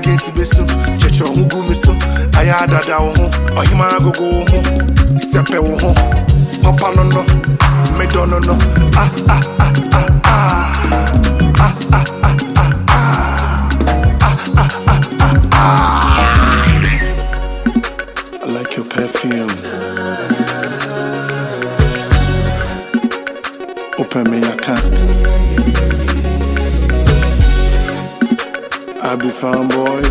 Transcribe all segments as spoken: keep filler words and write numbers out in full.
against the so, Checho who go me so, I had a down home, or him I go go home, step home, Papa no no, me don't know, ah ah ah ah ah, ah ah ah ah ah, ah ah ah ah ah. I like your perfume. Open me your can. I be fine boy.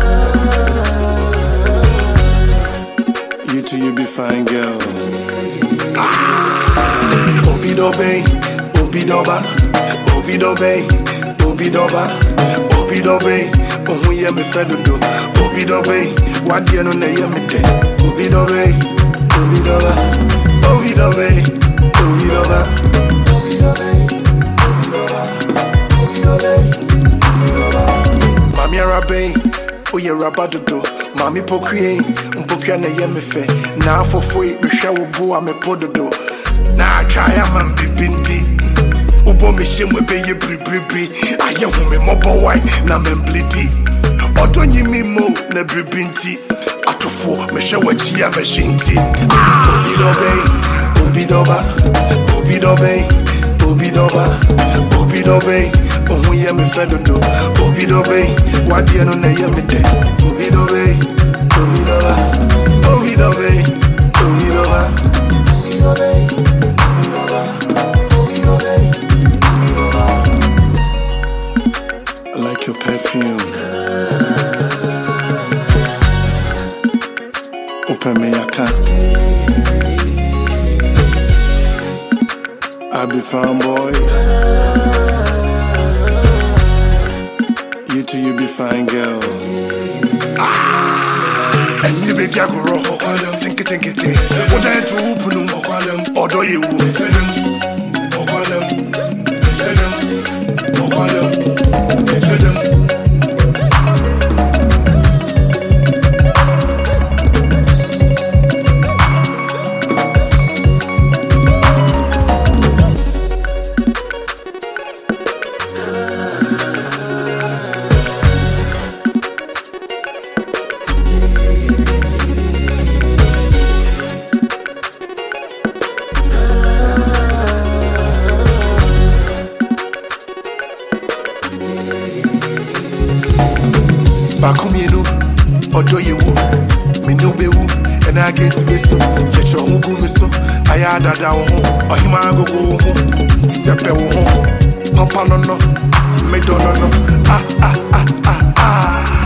You too, you be fine girl. Obi dobe, obi doba, obi dobe, obi doba, obi dobe. Ohu ye me fedo do. Obi dobe, what you know na ye me te. Obi dobe, obi doba, obi dobe, obi doba. Mami arabe, oye rabadodo. Mami pokrie, mpokria na ye me fe. Na fofoi, me hwe wo bo a me pododo. Na chaya man bibindi. Ubo me shemwe be ye bribribi. Aye hu me mobo wai na me blidi. Odo nyimi mo na bribinti. Atofo me hwe wachi ya me shinti. Obi dobe, obi doba, obi dobe. Obi doba, obi dobe, ohu ye me fedodo. Obi dobe, what you know na ye me te. Obi dobe, obi doba, obi dobe, obi doba, obi dobe, obi doba, obi dobe, obi doba. I like your perfume. Open me your can. I be fine boy. You too, you be fine girl. Ah! And you be jagoro, sink it and get it. What I to open them, or do you? Bakumienu, odo yewu, me no bewu, and I guess me so, Checho who go me so, I had a down home, or him I go go home, step home, Papa no no, me don't know, ah ah ah ah ah.